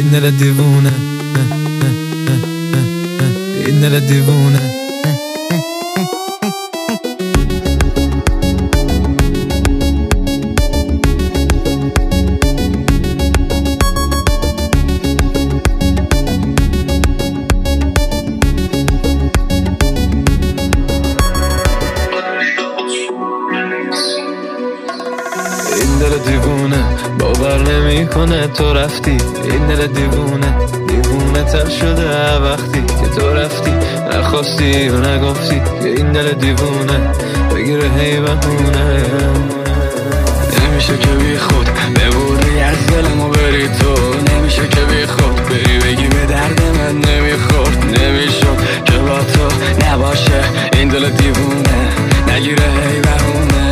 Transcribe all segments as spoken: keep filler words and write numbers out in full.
این دل دیوونه، این دل دیوونه. این دل دیوونه باور نمی کنه تو رفتی. این دل دیوونه دیوونه تر شده وقتی که تو رفتی. نخواستی و نگفتی که این دل دیوونه بگیره هی بهونه. نمیشه که بی خود ببوری از دلمو بری تو. نمیشه که بی خود بری بگی به درد من نمیخورد. نمیشد که با تو نباشه این دل دیوونه نگیره هی بهونه.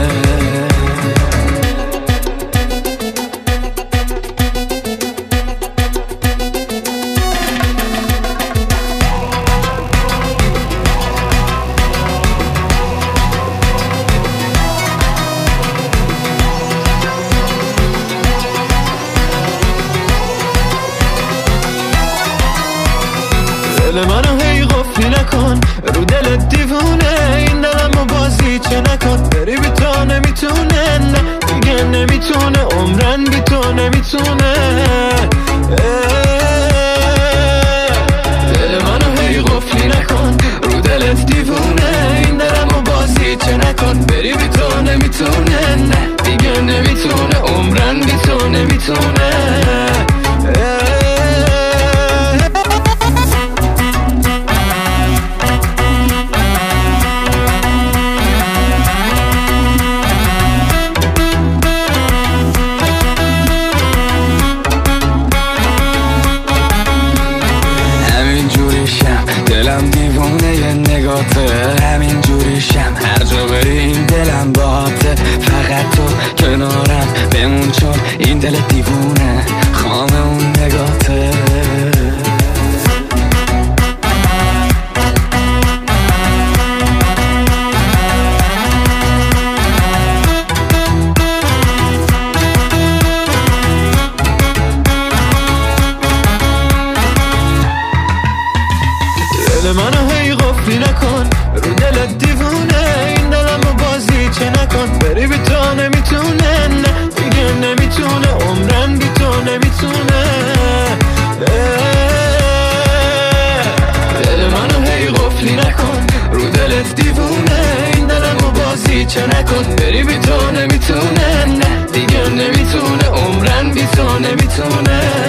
دل منو هی قفلی نکن رو دل دیوونه. این دلمو بازی چه نکن بری بی تو نمیتونه. نه دیگه نمیتونه عمرن بی تو نمیتونه. دل منو هی قفلی نکن رو دلت دیوونه. این دلمو بازی چه نکن بری بی تو نمیتونه. نه دیگه نمیتونه عمرن بی تو نمیتونه. دلم دیوونه یه نگاته همین جوریشم هر جا بری این دلم باته. فقط تو کنارم بمون چون این دل دیوونه خامه اون نگاته. دل منو هی قفلی نکن رو دلت دیوونه. این دلمو بازی چه نکن بری بی تو نمیتونه. نه دیگه نمیتونه عمرن بی تو نمیتونه. دل منو هی قفلی نکن رو دلت دیوونه. این دلمو بازی چه نکن بری بی تو نمیتونه. نه دیگه نمیتونه عمرن بی تو نمیتونه.